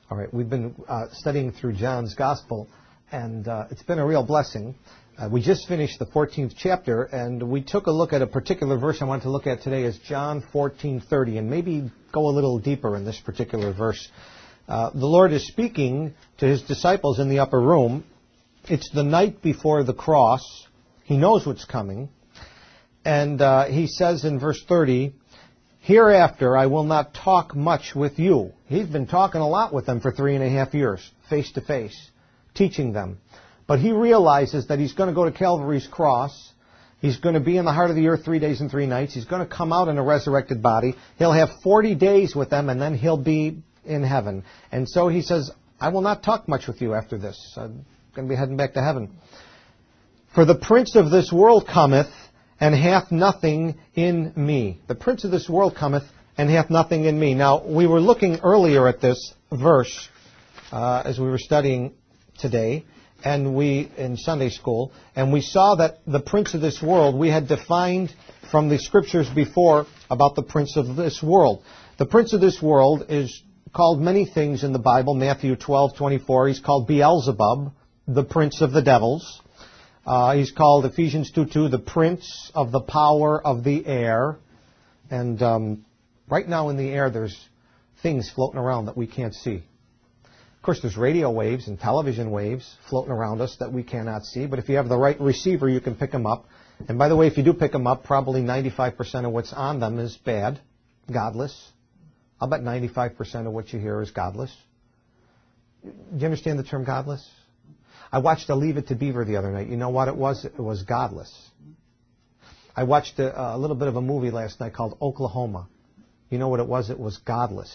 All right, we've been studying through John's Gospel, and it's been a real blessing. We just finished the 14th chapter, and we took a look at a particular verse I want to look at today is John 14:30, and maybe go a little deeper in this particular verse. The Lord is speaking to His disciples in the upper room. It's the night before the cross. He knows what's coming. And He says in verse 30, "Hereafter I will not talk much with you." He's been talking a lot with them for 3.5 years, face to face, teaching them. But He realizes that He's going to go to Calvary's cross. He's going to be in the heart of the earth 3 days and 3 nights. He's going to come out in a resurrected body. He'll have 40 days with them, and then He'll be in heaven. And so He says, "I will not talk much with you after this. I'm going to be heading back to heaven. For the prince of this world cometh, and hath nothing in me." The prince of this world cometh, and hath nothing in me. Now, we were looking earlier at this verse as we were studying today, and in Sunday school, and we saw that the prince of this world, we had defined from the scriptures before about the prince of this world. The prince of this world is called many things in the Bible. Matthew 12:24, he's called Beelzebub, the prince of the devils. He's called, Ephesians 2:2, the prince of the power of the air. And right now in the air there's things floating around that we can't see. Of course, there's radio waves and television waves floating around us that we cannot see. But if you have the right receiver, you can pick them up. And by the way, if you do pick them up, probably 95% of what's on them is bad, godless. I'll bet 95% of what you hear is godless. Do you understand the term godless? I watched a Leave It to Beaver the other night. You know what it was? It was godless. I watched a little bit of a movie last night called Oklahoma. You know what it was? It was godless.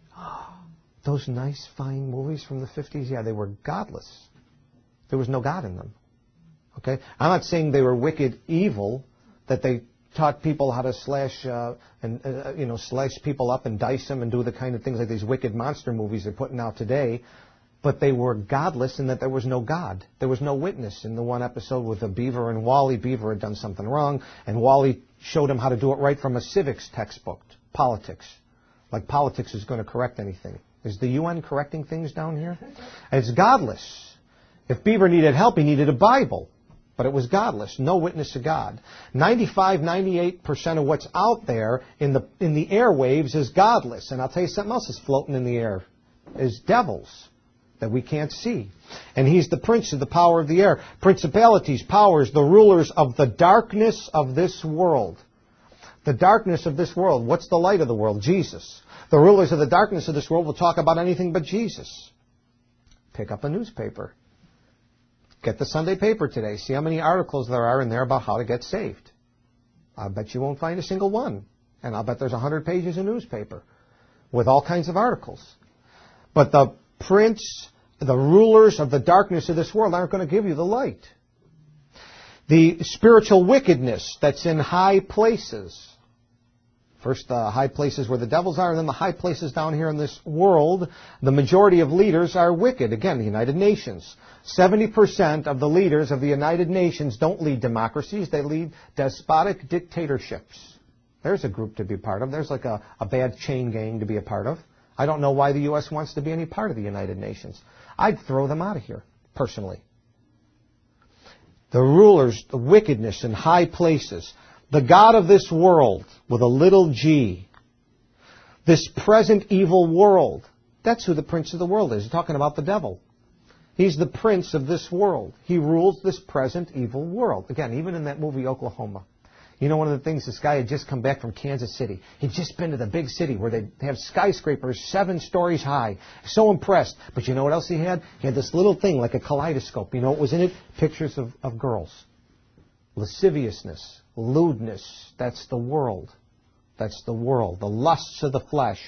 Those nice, fine movies from the 50s, yeah, they were godless. There was no God in them. Okay? I'm not saying they were wicked evil, that they taught people how to slash people up and dice them and do the kind of things like these wicked monster movies they're putting out today. But they were godless in that there was no God. There was no witness. In the one episode with the beaver and Wally, Beaver had done something wrong, and Wally showed him how to do it right from a civics textbook, politics. Like politics is going to correct anything. Is the UN correcting things down here? It's godless. If Beaver needed help, he needed a Bible. But it was godless. No witness to God. 98% of what's out there in the airwaves is godless. And I'll tell you something else is floating in the air. Is devils that we can't see. And he's the prince of the power of the air. Principalities, powers, the rulers of the darkness of this world. The darkness of this world. What's the light of the world? Jesus. The rulers of the darkness of this world will talk about anything but Jesus. Pick up a newspaper. Get the Sunday paper today. See how many articles there are in there about how to get saved. I bet you won't find a single one. And I'll bet there's 100 pages of newspaper with all kinds of articles. But the prince, the rulers of the darkness of this world aren't going to give you the light. The spiritual wickedness that's in high places. First, the high places where the devils are, and then the high places down here in this world. The majority of leaders are wicked. Again, the United Nations. 70% of the leaders of the United Nations don't lead democracies. They lead despotic dictatorships. There's a group to be part of. There's like a bad chain gang to be a part of. I don't know why the U.S. wants to be any part of the United Nations. I'd throw them out of here, personally. The rulers, the wickedness in high places. The God of this world, with a little g. This present evil world. That's who the prince of the world is. He's talking about the devil. He's the prince of this world. He rules this present evil world. Again, even in that movie Oklahoma. You know, one of the things, this guy had just come back from Kansas City. He'd just been to the big city where they have skyscrapers 7 stories high. So impressed. But you know what else he had? He had this little thing like a kaleidoscope. You know what was in it? Pictures of girls. Lasciviousness. Lewdness. That's the world. That's the world. The lusts of the flesh.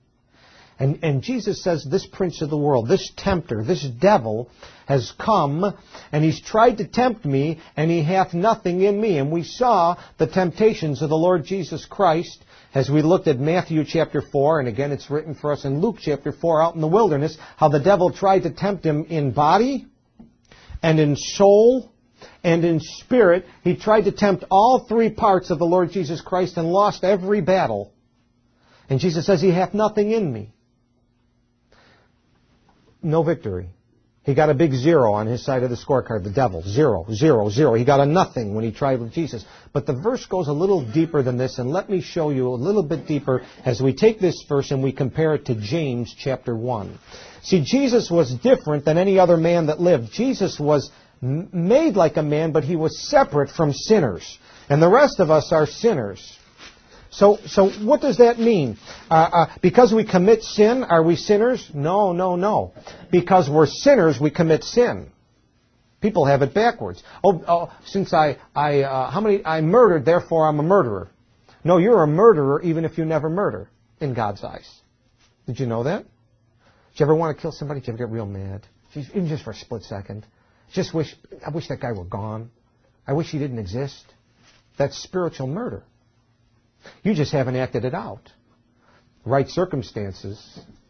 And Jesus says this prince of the world, this tempter, this devil has come and he's tried to tempt me and he hath nothing in me. And we saw the temptations of the Lord Jesus Christ as we looked at Matthew chapter 4. And again, it's written for us in Luke chapter 4 out in the wilderness, how the devil tried to tempt him in body and in soul and in spirit. He tried to tempt all 3 parts of the Lord Jesus Christ and lost every battle. And Jesus says, he hath nothing in me. no victory. He got a big 0 on his side of the scorecard, the devil. 0, 0, 0. He got a nothing when he tried with Jesus. But the verse goes a little deeper than this, and let me show you a little bit deeper as we take this verse and we compare it to James chapter 1. See, Jesus was different than any other man that lived. Jesus was made like a man, but he was separate from sinners. And the rest of us are sinners. So what does that mean? Because we commit sin, are we sinners? No, no, no. Because we're sinners, we commit sin. People have it backwards. Since I murdered, therefore I'm a murderer. No, you're a murderer even if you never murder in God's eyes. Did you know that? Did you ever want to kill somebody? Did you ever get real mad? Even just for a split second. I wish that guy were gone. I wish he didn't exist. That's spiritual murder. You just haven't acted it out. Right circumstances.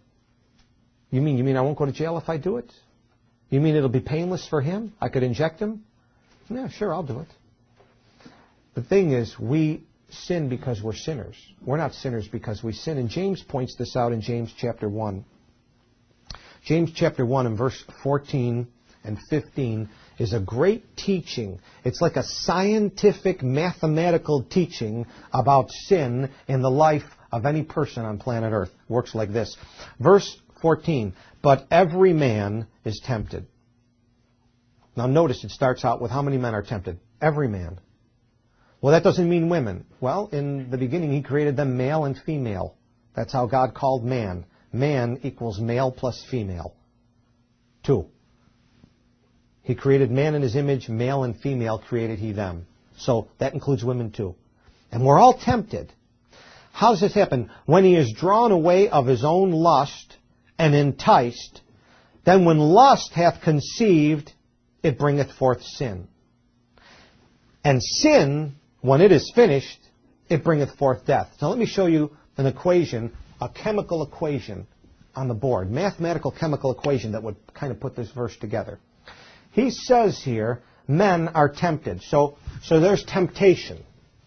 You mean I won't go to jail if I do it? You mean it'll be painless for him? I could inject him? Yeah, sure, I'll do it. The thing is, we sin because we're sinners. We're not sinners because we sin. And James points this out in James chapter 1. James chapter 1 and verse 14 and 15 is a great teaching. It's like a scientific, mathematical teaching about sin in the life of any person on planet Earth. Works like this. Verse 14, but every man is tempted. Now notice it starts out with how many men are tempted? Every man. Well, that doesn't mean women. Well, in the beginning He created them male and female. That's how God called man. Man equals male plus female. 2. He created man in His image, male and female created He them. So that includes women too. And we're all tempted. How does this happen? When he is drawn away of his own lust and enticed, then when lust hath conceived, it bringeth forth sin. And sin, when it is finished, it bringeth forth death. Now let me show you an equation, a chemical equation on the board, mathematical chemical equation that would kind of put this verse together. He says here, men are tempted. So there's temptation.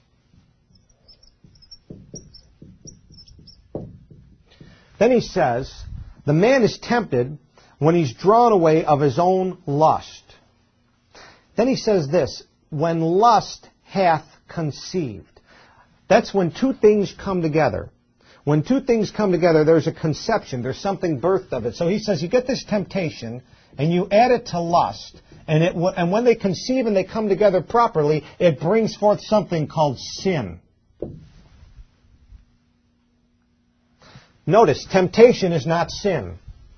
Then he says, the man is tempted when he's drawn away of his own lust. Then he says this, when lust hath conceived. That's when two things come together. When two things come together, there's a conception. There's something birthed of it. So he says you get this temptation, and you add it to lust, and when they conceive and they come together properly, it brings forth something called sin. Notice, temptation is not sin.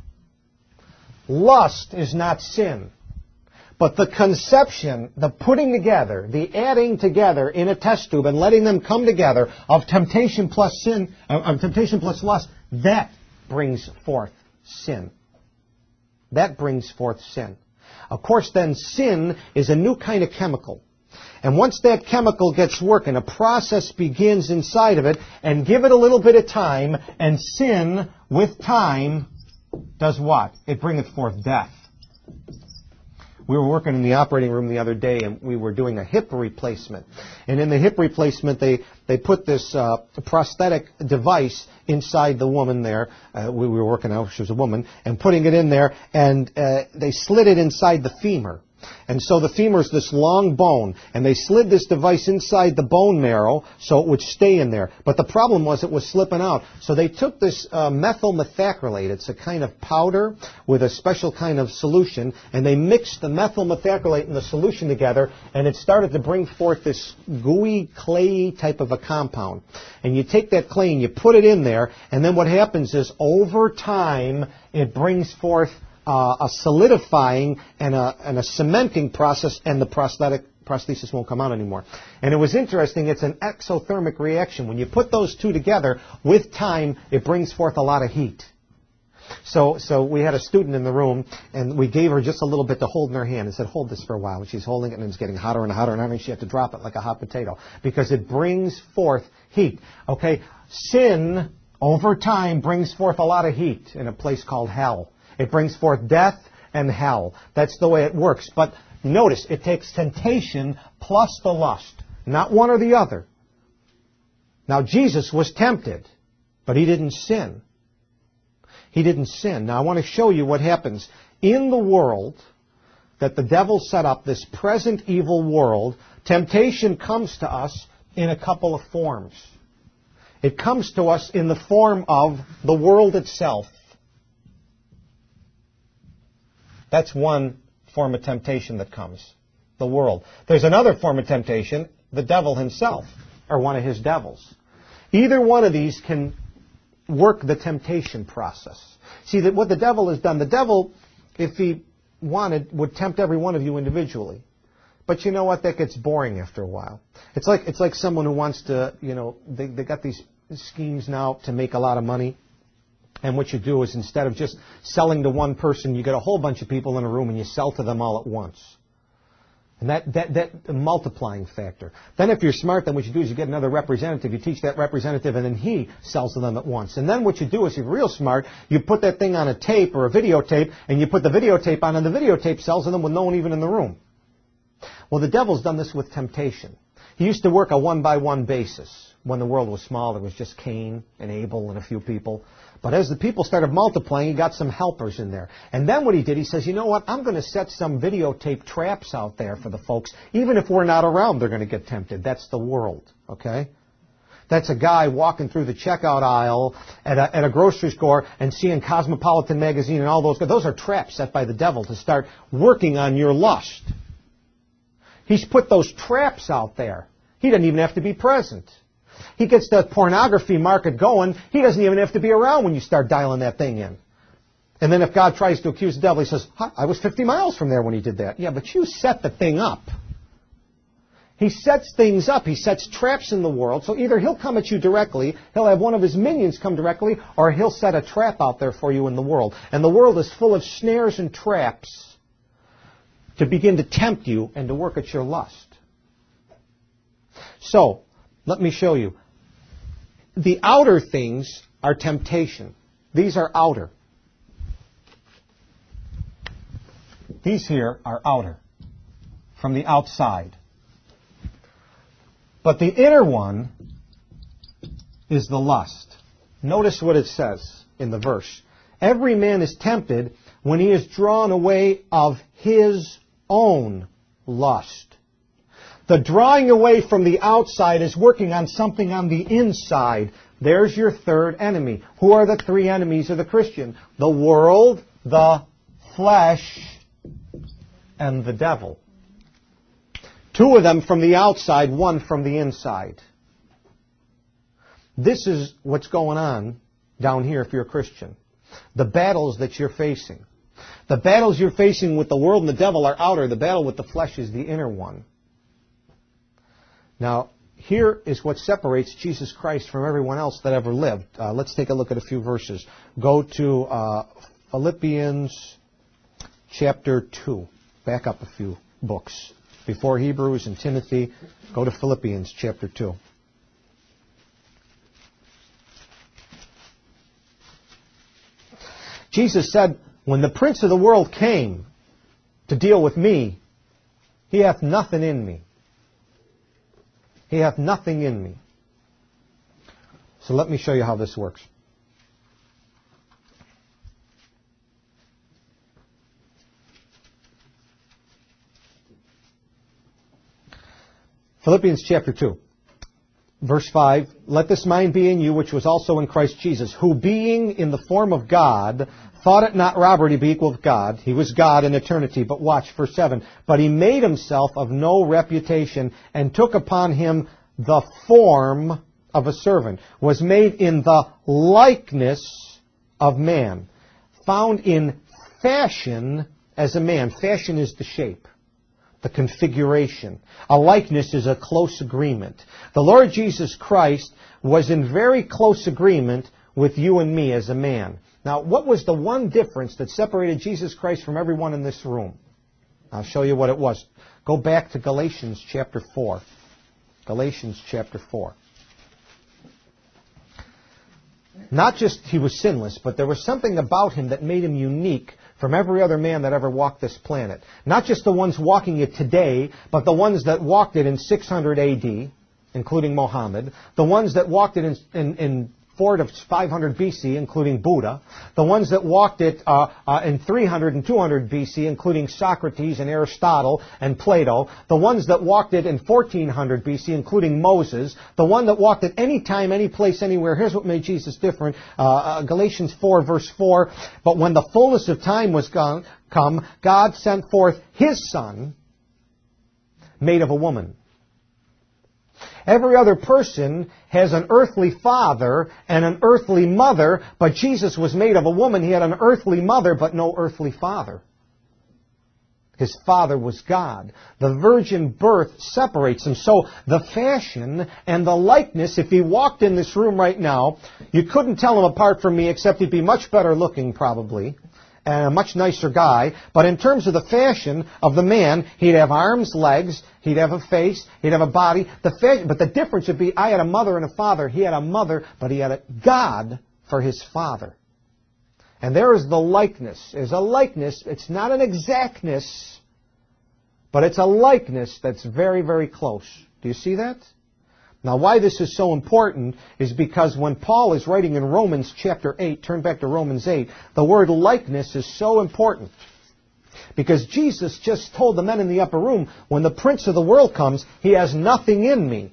Lust is not sin. But the conception, the putting together, the adding together in a test tube and letting them come together of temptation plus sin, of temptation plus lust, that brings forth sin. That brings forth sin. Of course, then sin is a new kind of chemical. And once that chemical gets working, a process begins inside of it, and give it a little bit of time, and sin, with time, does what? It bringeth forth death. We were working in the operating room the other day, and we were doing a hip replacement. And in the hip replacement, they put this prosthetic device inside the woman there. We were working out, she was a woman, and putting it in there, and they slid it inside the femur. And so the femur is this long bone, and they slid this device inside the bone marrow so it would stay in there. But the problem was it was slipping out. So they took this methyl methacrylate. It's a kind of powder with a special kind of solution, and they mixed the methyl methacrylate and the solution together, and it started to bring forth this gooey, clayey type of a compound. And you take that clay and you put it in there, and then what happens is over time it brings forth a solidifying and a cementing process, and the prosthesis won't come out anymore. And it was interesting, it's an exothermic reaction. When you put those two together, with time, it brings forth a lot of heat. So we had a student in the room, and we gave her just a little bit to hold in her hand and said, hold this for a while. And she's holding it, and it's getting hotter and hotter and hotter, and she had to drop it like a hot potato because it brings forth heat. Okay, sin, over time, brings forth a lot of heat in a place called hell. It brings forth death and hell. That's the way it works. But notice, it takes temptation plus the lust, not one or the other. Now, Jesus was tempted, but He didn't sin. He didn't sin. Now I want to show you what happens. In the world that the devil set up, this present evil world, temptation comes to us in a couple of forms. It comes to us in the form of the world itself. That's one form of temptation that comes. The world. There's another form of temptation, the devil himself, or one of his devils. Either one of these can work the temptation process. See, that what the devil has done, the devil, if he wanted, would tempt every one of you individually. But you know what? That gets boring after a while. It's like someone who wants to, they got these schemes now to make a lot of money. And what you do is instead of just selling to one person, you get a whole bunch of people in a room and you sell to them all at once. And that multiplying factor. Then if you're smart, then what you do is you get another representative, you teach that representative, and then he sells to them at once. And then what you do is, if you're real smart, you put that thing on a tape or a videotape, and you put the videotape on, and the videotape sells to them with no one even in the room. Well, the devil's done this with temptation. He used to work a one-by-one basis. When the world was small, there was just Cain and Abel and a few people. But as the people started multiplying, he got some helpers in there. And then what he did, he says, you know what, I'm going to set some videotape traps out there for the folks. Even if we're not around, they're going to get tempted. That's the world, okay? That's a guy walking through the checkout aisle at a grocery store and seeing Cosmopolitan magazine and all those. Those are traps set by the devil to start working on your lust. He's put those traps out there. He doesn't even have to be present. He gets the pornography market going. He doesn't even have to be around when you start dialing that thing in. And then if God tries to accuse the devil, he says, I was 50 miles from there when he did that. Yeah, but you set the thing up. He sets things up. He sets traps in the world. So either he'll come at you directly, he'll have one of his minions come directly, or he'll set a trap out there for you in the world. And the world is full of snares and traps to begin to tempt you and to work at your lust. So, let me show you. The outer things are temptation. These are outer. These here are outer, from the outside. But the inner one is the lust. Notice what it says in the verse. Every man is tempted when he is drawn away of his own lust. The drawing away from the outside is working on something on the inside. There's your third enemy. Who are the three enemies of the Christian? The world, the flesh, and the devil. Two of them from the outside, one from the inside. This is what's going on down here if you're a Christian. The battles that you're facing. The battles you're facing with the world and the devil are outer. The battle with the flesh is the inner one. Now, here is what separates Jesus Christ from everyone else that ever lived. Let's take a look at a few verses. Go to Philippians chapter 2. Back up a few books. Before Hebrews and Timothy, go to Philippians chapter 2. Jesus said, when the prince of the world came to deal with me, he hath nothing in me. He hath nothing in me. So let me show you how this works. Philippians chapter 2, verse 5, let this mind be in you, which was also in Christ Jesus, who being in the form of God, thought it not robbery to be equal with God. He was God in eternity. But watch, verse 7. But he made himself of no reputation and took upon him the form of a servant, was made in the likeness of man, found in fashion as a man. Fashion is the shape, the configuration. A likeness is a close agreement. The Lord Jesus Christ was in very close agreement with you and me as a man. Now, what was the one difference that separated Jesus Christ from everyone in this room? I'll show you what it was. Go back to Galatians chapter 4. Galatians chapter 4. Not just he was sinless, but there was something about him that made him unique from every other man that ever walked this planet. Not just the ones walking it today, but the ones that walked it in 600 AD, including Muhammad. The ones that walked it in 4 to 500 BC, including Buddha. The ones that walked it in 300 and 200 BC, including Socrates and Aristotle and Plato. The ones that walked it in 1400 BC, including Moses. The one that walked it any time, any place, anywhere. Here's what made Jesus different. Galatians 4, verse 4. But when the fullness of time was come, God sent forth His Son, made of a woman. Every other person has an earthly father and an earthly mother, but Jesus was made of a woman. He had an earthly mother, but no earthly father. His father was God. The virgin birth separates him. So the fashion and the likeness, if he walked in this room right now, you couldn't tell him apart from me, except he'd be much better looking probably, and a much nicer guy. But in terms of the fashion of the man, he'd have arms, legs, he'd have a face, he'd have a body. But the difference would be, I had a mother and a father. He had a mother, but he had a God for his father. And there is the likeness. There's a likeness. It's not an exactness, but it's a likeness that's very, very close. Do you see that? Now, why this is so important is because when Paul is writing in Romans chapter 8, turn back to Romans 8, the word likeness is so important. Because Jesus just told the men in the upper room, when the prince of the world comes, he has nothing in me.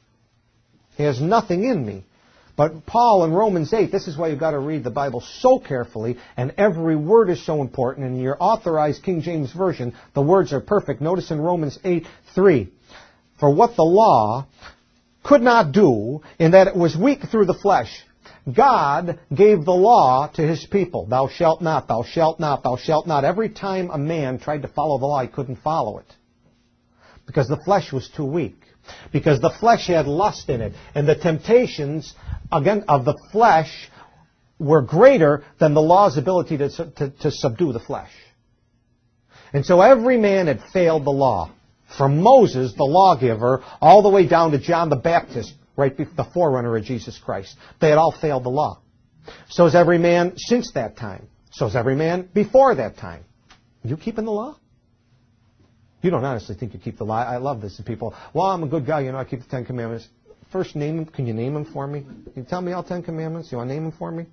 He has nothing in me. But Paul in Romans 8, this is why you've got to read the Bible so carefully, and every word is so important. In your authorized King James Version, the words are perfect. Notice in Romans 8:3, for what the law could not do, in that it was weak through the flesh, God gave the law to His people. Thou shalt not, thou shalt not, thou shalt not. Every time a man tried to follow the law, he couldn't follow it. Because the flesh was too weak. Because the flesh had lust in it. And the temptations, again, of the flesh were greater than the law's ability to subdue the flesh. And so every man had failed the law. From Moses, the lawgiver, all the way down to John the Baptist, right before the forerunner of Jesus Christ. They had all failed the law. So is every man since that time. So is every man before that time. You keeping the law? You don't honestly think you keep the law. I love this. And people, well, I'm a good guy, I keep the 10 Commandments. First, name them. Can you name them for me? Can you tell me all 10 Commandments? You want to name them for me?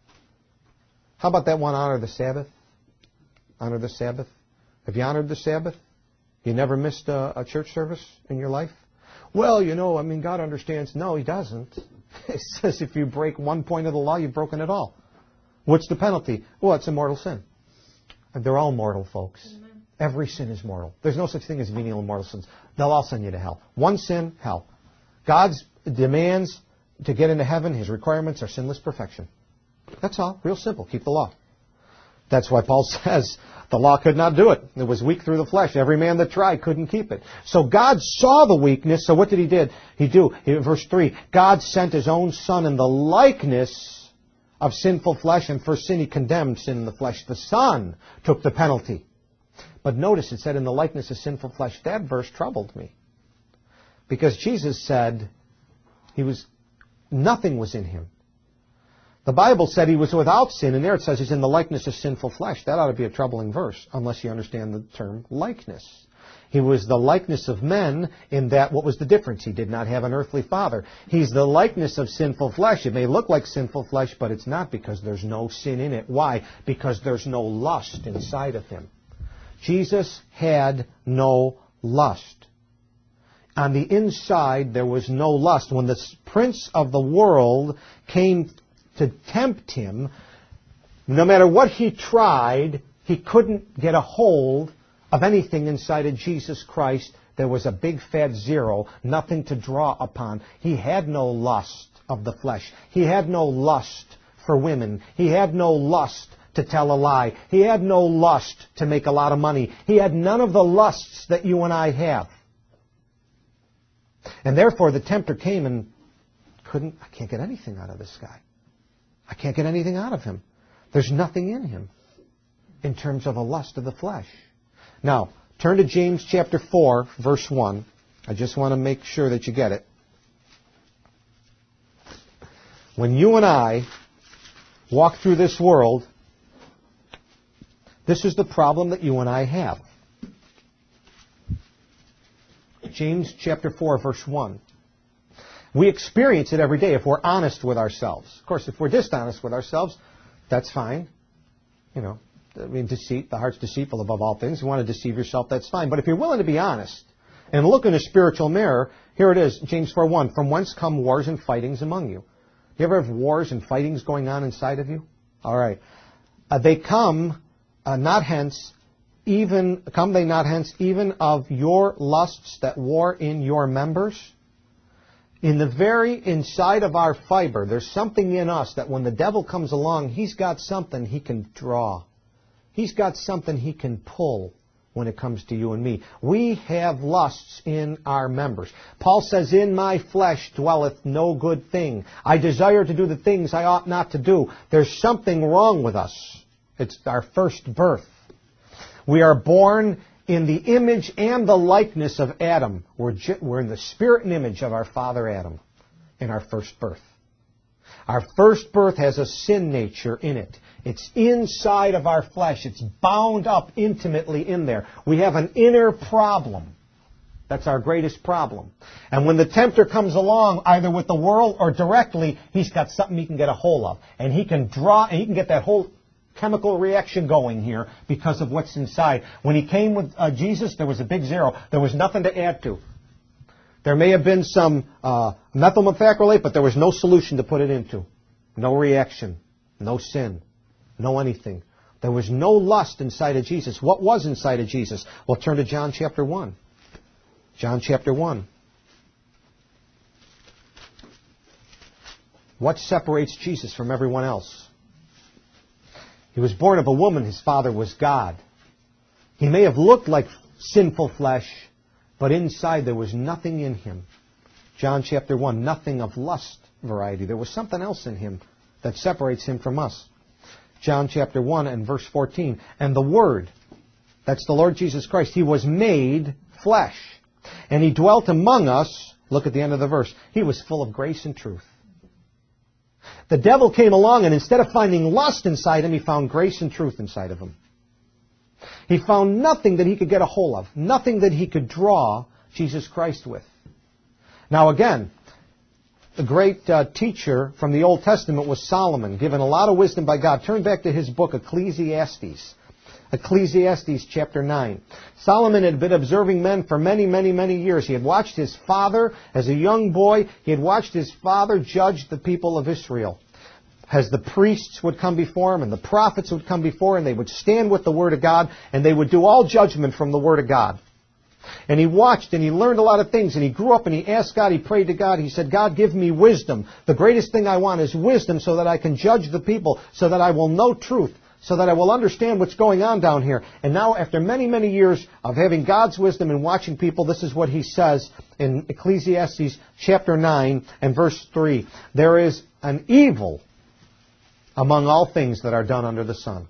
How about that one, honor the Sabbath? Honor the Sabbath. Have you honored the Sabbath? You never missed a church service in your life? Well, God understands. No, He doesn't. It says if you break one point of the law, you've broken it all. What's the penalty? Well, it's a mortal sin. And they're all mortal, folks. Amen. Every sin is mortal. There's no such thing as venial and mortal sins. They'll all send you to hell. One sin, hell. God's demands to get into heaven, His requirements are sinless perfection. That's all. Real simple. Keep the law. That's why Paul says the law could not do it. It was weak through the flesh. Every man that tried couldn't keep it. So God saw the weakness. So what did He do? Verse 3, God sent His own Son in the likeness of sinful flesh, and for sin He condemned sin in the flesh. The Son took the penalty. But notice it said in the likeness of sinful flesh. That verse troubled me. Because Jesus said nothing was in Him. The Bible said He was without sin, and there it says He's in the likeness of sinful flesh. That ought to be a troubling verse, unless you understand the term likeness. He was the likeness of men in that, what was the difference? He did not have an earthly father. He's the likeness of sinful flesh. It may look like sinful flesh, but it's not, because there's no sin in it. Why? Because there's no lust inside of Him. Jesus had no lust. On the inside, there was no lust. When the prince of the world came to tempt Him, no matter what he tried, he couldn't get a hold of anything inside of Jesus Christ. There was a big fat zero, nothing to draw upon. He had no lust of the flesh. He had no lust for women. He had no lust to tell a lie. He had no lust to make a lot of money. He had none of the lusts that you and I have. And therefore the tempter came and I can't get anything out of this guy. I can't get anything out of him. There's nothing in him in terms of a lust of the flesh. Now, turn to James chapter 4, verse 1. I just want to make sure that you get it. When you and I walk through this world, this is the problem that you and I have. James chapter 4, verse 1. We experience it every day if we're honest with ourselves. Of course, if we're dishonest with ourselves, that's fine. Deceit, the heart's deceitful above all things. You want to deceive yourself, that's fine. But if you're willing to be honest and look in a spiritual mirror, here it is, James 4:1, from whence come wars and fightings among you? You ever have wars and fightings going on inside of you? All right. They come not hence, even of your lusts that war in your members. In the very inside of our fiber, there's something in us that when the devil comes along, he's got something he can draw. He's got something he can pull when it comes to you and me. We have lusts in our members. Paul says, in my flesh dwelleth no good thing. I desire to do the things I ought not to do. There's something wrong with us. It's our first birth. We are born in the image and the likeness of Adam. We're in the spirit and image of our father Adam in our first birth. Our first birth has a sin nature in it. It's inside of our flesh. It's bound up intimately in there. We have an inner problem. That's our greatest problem. And when the tempter comes along, either with the world or directly, he's got something he can get a hold of. And he can draw, and he can get that whole chemical reaction going here because of what's inside. When he came with Jesus, there was a big zero. There was nothing to add to. There may have been some methyl methacrylate, but there was no solution to put it into. No reaction. No sin. No anything. There was no lust inside of Jesus. What was inside of Jesus? Well, turn to John chapter 1. John chapter 1. What separates Jesus from everyone else? He was born of a woman. His father was God. He may have looked like sinful flesh, but inside there was nothing in him. John chapter 1, nothing of lust variety. There was something else in him that separates him from us. John chapter 1 and verse 14. And the Word, that's the Lord Jesus Christ, He was made flesh. And He dwelt among us. Look at the end of the verse. He was full of grace and truth. The devil came along and instead of finding lust inside him, he found grace and truth inside of him. He found nothing that he could get a hold of. Nothing that he could draw Jesus Christ with. Now again, the great teacher from the Old Testament was Solomon, given a lot of wisdom by God. Turn back to his book, Ecclesiastes. Ecclesiastes chapter 9. Solomon had been observing men for many, many, many years. He had watched his father as a young boy. He had watched his father judge the people of Israel. As the priests would come before him and the prophets would come before him, they would stand with the Word of God and they would do all judgment from the Word of God. And he watched and he learned a lot of things and he grew up and he asked God, he prayed to God, he said, God, give me wisdom. The greatest thing I want is wisdom so that I can judge the people, so that I will know truth, so that I will understand what's going on down here. And now after many, many years of having God's wisdom and watching people, this is what he says in Ecclesiastes chapter 9 and verse 3. There is an evil among all things that are done under the sun.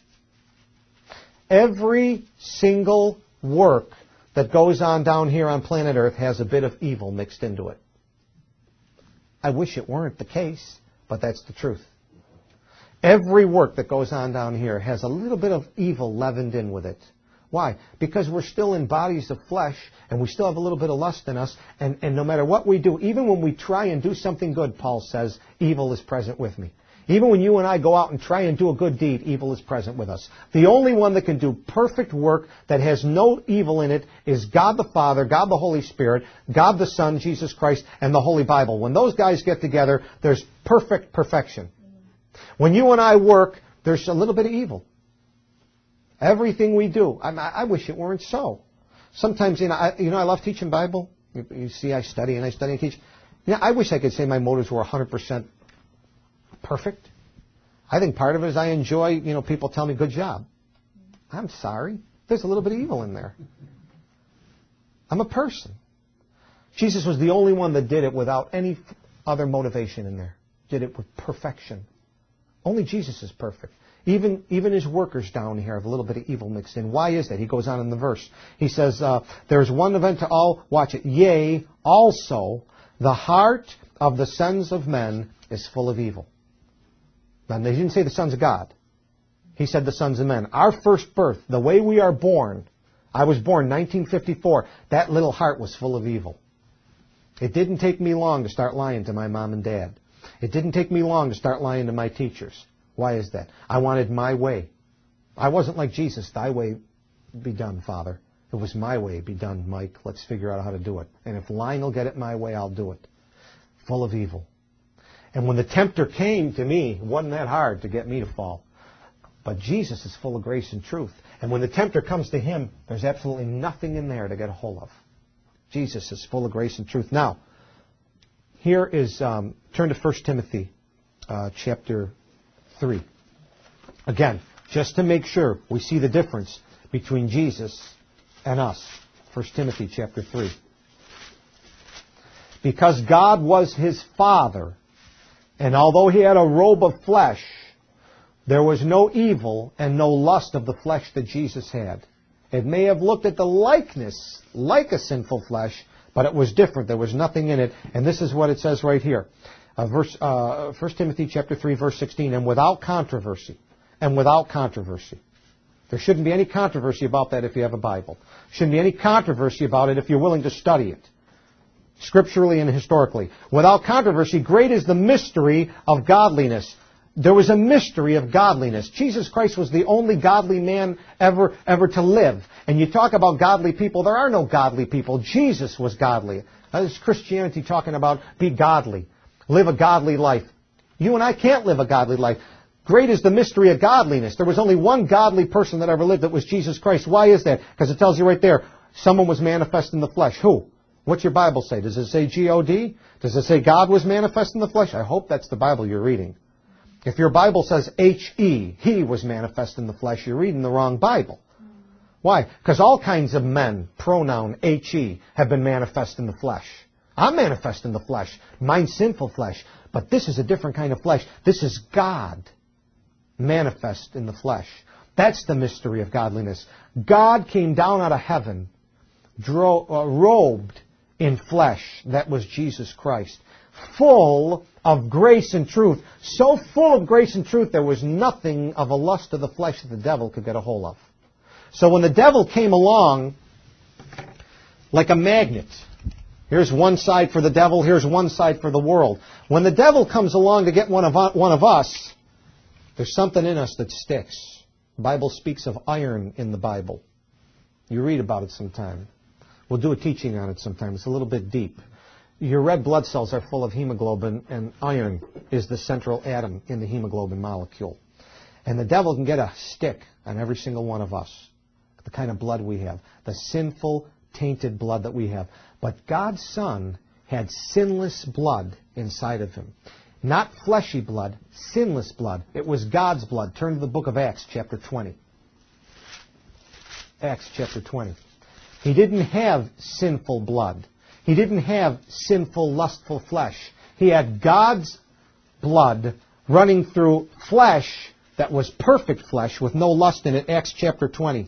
Every single work that goes on down here on planet Earth has a bit of evil mixed into it. I wish it weren't the case, but that's the truth. Every work that goes on down here has a little bit of evil leavened in with it. Why? Because we're still in bodies of flesh, and we still have a little bit of lust in us, and no matter what we do, even when we try and do something good, Paul says, evil is present with me. Even when you and I go out and try and do a good deed, evil is present with us. The only one that can do perfect work that has no evil in it is God the Father, God the Holy Spirit, God the Son, Jesus Christ, and the Holy Bible. When those guys get together, there's perfection. When you and I work, there's a little bit of evil. Everything we do. I wish it weren't so. Sometimes, I love teaching Bible. You see, I study and teach. I wish I could say my motives were 100% perfect. I think part of it is I enjoy, people tell me good job. I'm sorry. There's a little bit of evil in there. I'm a person. Jesus was the only one that did it without any other motivation in there. Did it with perfection. Only Jesus is perfect. Even his workers down here have a little bit of evil mixed in. Why is that? He goes on in the verse. He says, there is one event to all, watch it, yea, also the heart of the sons of men is full of evil. Now, he didn't say the sons of God. He said the sons of men. Our first birth, the way we are born, I was born 1954, that little heart was full of evil. It didn't take me long to start lying to my mom and dad. It didn't take me long to start lying to my teachers. Why is that? I wanted my way. I wasn't like Jesus. Thy way be done, Father. It was my way be done, Mike. Let's figure out how to do it. And if lying will get it my way, I'll do it. Full of evil. And when the tempter came to me, it wasn't that hard to get me to fall. But Jesus is full of grace and truth. And when the tempter comes to him, there's absolutely nothing in there to get a hold of. Jesus is full of grace and truth. Now, here is, turn to 1 Timothy chapter 3. Again, just to make sure we see the difference between Jesus and us. 1 Timothy chapter 3. Because God was his Father, and although he had a robe of flesh, there was no evil and no lust of the flesh that Jesus had. It may have looked at the likeness like a sinful flesh, but it was different. There was nothing in it. And this is what it says right here. 1 Timothy chapter 3, verse 16. And without controversy. And without controversy. There shouldn't be any controversy about that if you have a Bible. Shouldn't be any controversy about it if you're willing to study it. Scripturally and historically. Without controversy, great is the mystery of godliness. There was a mystery of godliness. Jesus Christ was the only godly man ever to live. And you talk about godly people, there are no godly people. Jesus was godly. This is Christianity talking about be godly. Live a godly life. You and I can't live a godly life. Great is the mystery of godliness. There was only one godly person that ever lived. That was Jesus Christ. Why is that? Because it tells you right there, someone was manifest in the flesh. Who? What's your Bible say? Does it say G-O-D? Does it say God was manifest in the flesh? I hope that's the Bible you're reading. If your Bible says H-E, he was manifest in the flesh, you're reading the wrong Bible. Why? Because all kinds of men, pronoun H-E, have been manifest in the flesh. I'm manifest in the flesh. Mine's sinful flesh. But this is a different kind of flesh. This is God manifest in the flesh. That's the mystery of godliness. God came down out of heaven, robed in flesh. That was Jesus Christ. Full of grace and truth. So full of grace and truth, there was nothing of a lust of the flesh that the devil could get a hold of. So when the devil came along, like a magnet, here's one side for the devil, here's one side for the world. When the devil comes along to get one of us, there's something in us that sticks. The Bible speaks of iron in the Bible. You read about it sometime. We'll do a teaching on it sometime. It's a little bit deep. Your red blood cells are full of hemoglobin, and iron is the central atom in the hemoglobin molecule. And the devil can get a stick on every single one of us, the kind of blood we have, the sinful, tainted blood that we have. But God's Son had sinless blood inside of him. Not fleshy blood, sinless blood. It was God's blood. Turn to the book of Acts, chapter 20. Acts, chapter 20. He didn't have sinful blood. He didn't have sinful, lustful flesh. He had God's blood running through flesh that was perfect flesh with no lust in it. Acts chapter 20.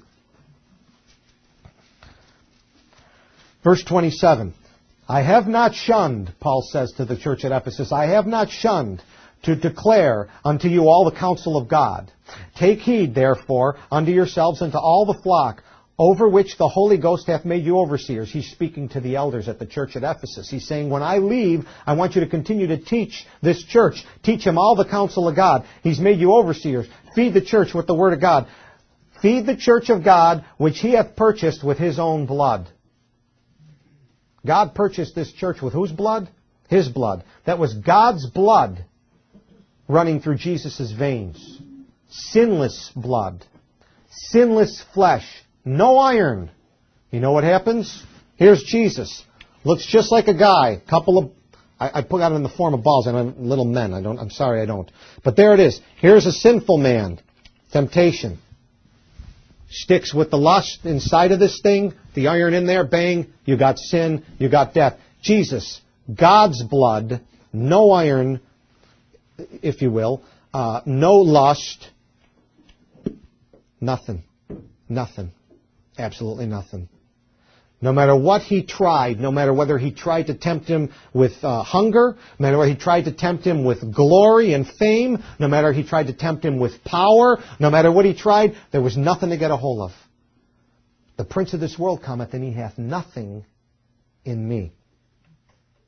Verse 27. I have not shunned, Paul says to the church at Ephesus, I have not shunned to declare unto you all the counsel of God. Take heed, therefore, unto yourselves and to all the flock, over which the Holy Ghost hath made you overseers. He's speaking to the elders at the church at Ephesus. He's saying, when I leave, I want you to continue to teach this church. Teach them all the counsel of God. He's made you overseers. Feed the church with the Word of God. Feed the church of God, which He hath purchased with His own blood. God purchased this church with whose blood? His blood. That was God's blood running through Jesus' veins. Sinless blood. Sinless flesh. No iron. You know what happens? Here's Jesus. Looks just like a guy. I put out in the form of balls. I'm little men. I'm sorry I don't. But there it is. Here's a sinful man. Temptation. Sticks with the lust inside of this thing. The iron in there. Bang. You got sin. You got death. Jesus. God's blood. No iron, if you will. No lust. Nothing. Nothing. Absolutely nothing. No matter what he tried, no matter whether he tried to tempt him with hunger, no matter whether he tried to tempt him with glory and fame, no matter he tried to tempt him with power, no matter what he tried, there was nothing to get a hold of. The prince of this world cometh, and he hath nothing in me.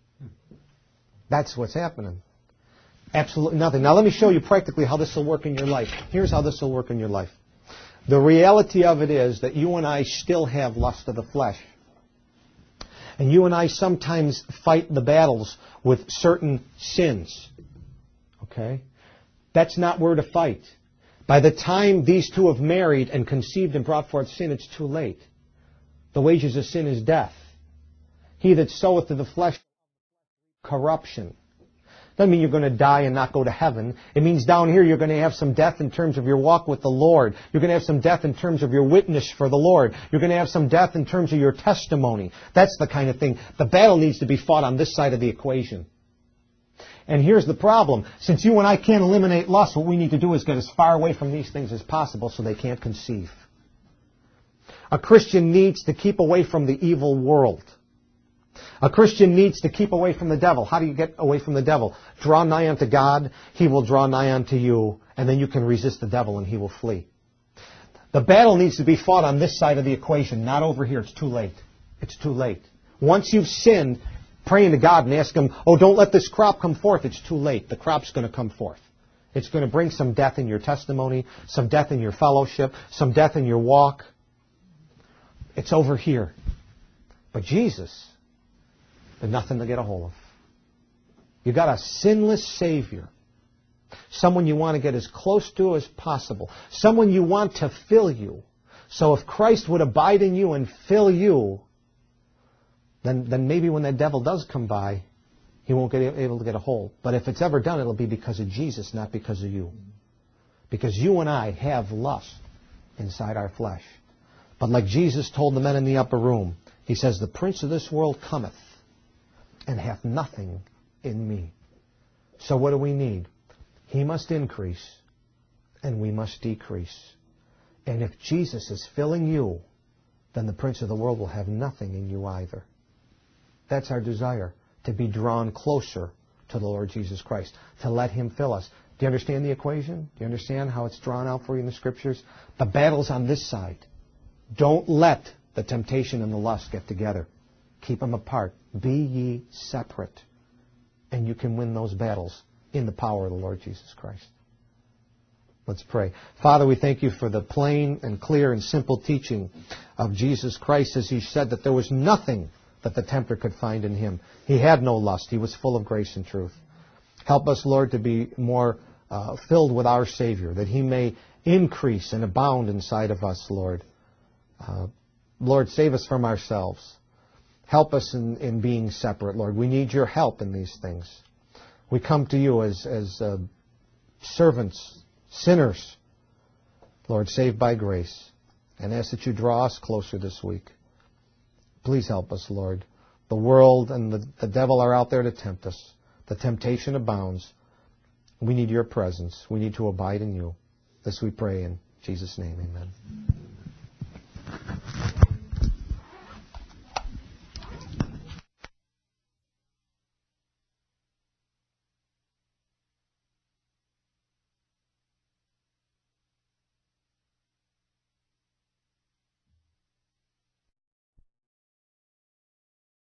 That's what's happening. Absolutely nothing. Now let me show you practically how this will work in your life. Here's how this will work in your life. The reality of it is that you and I still have lust of the flesh. And you and I sometimes fight the battles with certain sins. Okay? That's not where to fight. By the time these two have married and conceived and brought forth sin, it's too late. The wages of sin is death. He that soweth to the flesh, corruption. Doesn't mean you're going to die and not go to heaven. It means down here you're going to have some death in terms of your walk with the Lord. You're going to have some death in terms of your witness for the Lord. You're going to have some death in terms of your testimony. That's the kind of thing. The battle needs to be fought on this side of the equation. And here's the problem. Since you and I can't eliminate lust, what we need to do is get as far away from these things as possible so they can't conceive. A Christian needs to keep away from the evil world. A Christian needs to keep away from the devil. How do you get away from the devil? Draw nigh unto God, He will draw nigh unto you, and then you can resist the devil and he will flee. The battle needs to be fought on this side of the equation, not over here. It's too late. It's too late. Once you've sinned, praying to God and ask Him, oh, don't let this crop come forth. It's too late. The crop's going to come forth. It's going to bring some death in your testimony, some death in your fellowship, some death in your walk. It's over here. But Jesus, there's nothing to get a hold of. You got a sinless Savior. Someone you want to get as close to as possible. Someone you want to fill you. So if Christ would abide in you and fill you, then maybe when that devil does come by, he won't get able to get a hold. But if it's ever done, it'll be because of Jesus, not because of you. Because you and I have lust inside our flesh. But like Jesus told the men in the upper room, He says, the prince of this world cometh and hath nothing in me. So what do we need? He must increase and we must decrease. And if Jesus is filling you, then the prince of the world will have nothing in you either. That's our desire, to be drawn closer to the Lord Jesus Christ, to let Him fill us. Do you understand the equation? Do you understand how it's drawn out for you in the Scriptures? The battle's on this side. Don't let the temptation and the lust get together. Keep them apart. Be ye separate. And you can win those battles in the power of the Lord Jesus Christ. Let's pray. Father, we thank You for the plain and clear and simple teaching of Jesus Christ as He said that there was nothing that the tempter could find in Him. He had no lust. He was full of grace and truth. Help us, Lord, to be more filled with our Savior, that He may increase and abound inside of us, Lord. Lord, save us from ourselves. Help us in being separate, Lord. We need Your help in these things. We come to You as servants, sinners, Lord, saved by grace, and ask that You draw us closer this week. Please help us, Lord. The world and the devil are out there to tempt us. The temptation abounds. We need Your presence. We need to abide in You. This we pray in Jesus' name. Amen.